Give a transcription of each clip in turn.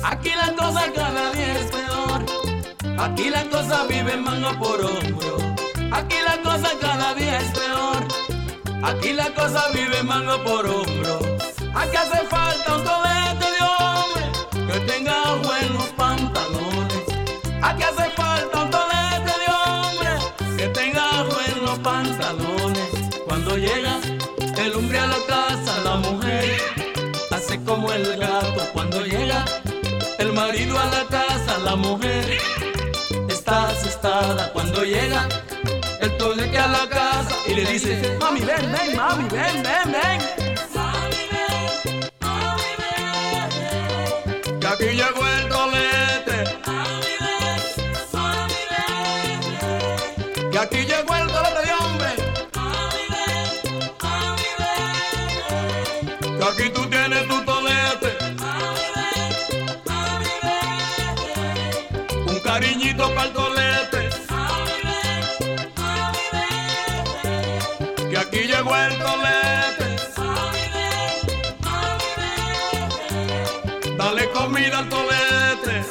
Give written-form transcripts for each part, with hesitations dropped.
Aquí la cosa cada día es peor. Aquí la cosa vive mano por hombro. Aquí la cosa cada día es peor. Aquí la cosa vive mano por hombro. Aquí hace falta un tolete de hombre que tenga buenos pantalones. Aquí hace falta un tolete de hombre que tenga buenos pantalones. Cuando llega el hombre a la casa, la mujer hace como el gato. Cuando llega el marido a la casa, la mujer está asustada. Cuando llega el tolete a la casa y le dice: mami, ven, ven, mami, ven, ven, ven. Mami, ven, mami, ven. Que aquí llegó el tolete. Mami, ven, mami, ven. Que aquí llegó el tolete de hombre. Mami, ven, mami, ven. Que aquí tú tienes tu tolete. Mami, ven, mami, ven. Un cariñito para el tolete. Que aquí llegó el tolete. Dale comida al tolete.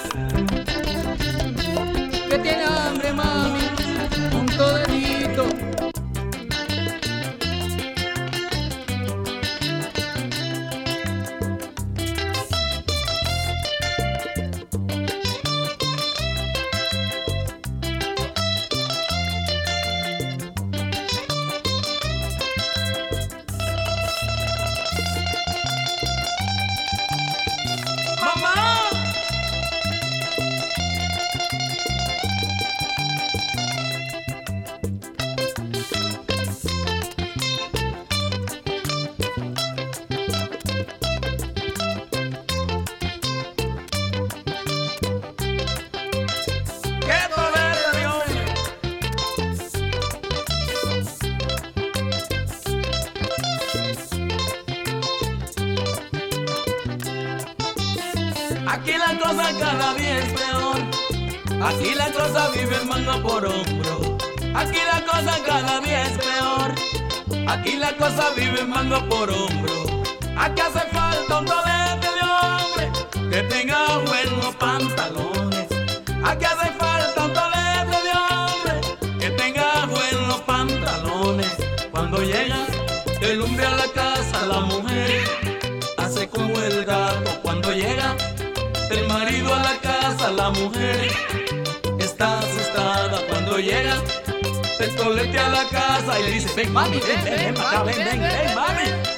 Que tiene hambre, mami, un toletito. Aquí la cosa cada día es peor. Aquí la cosa vive mano por hombro. Aquí la cosa cada día es peor. Aquí la cosa vive mano por hombro. Aquí hace falta un tolete de hombre que tenga buenos pantalones. Aquí hace falta un tolete de hombre que tenga buenos pantalones. Cuando llega el hombre a la casa, la mujer hace como el gato. Cuando llega el marido a la casa, la mujer está asustada. Cuando llega el tolete a la casa y le dice: ven, mami, ven, ven, ven, ven, ven, ven, mami.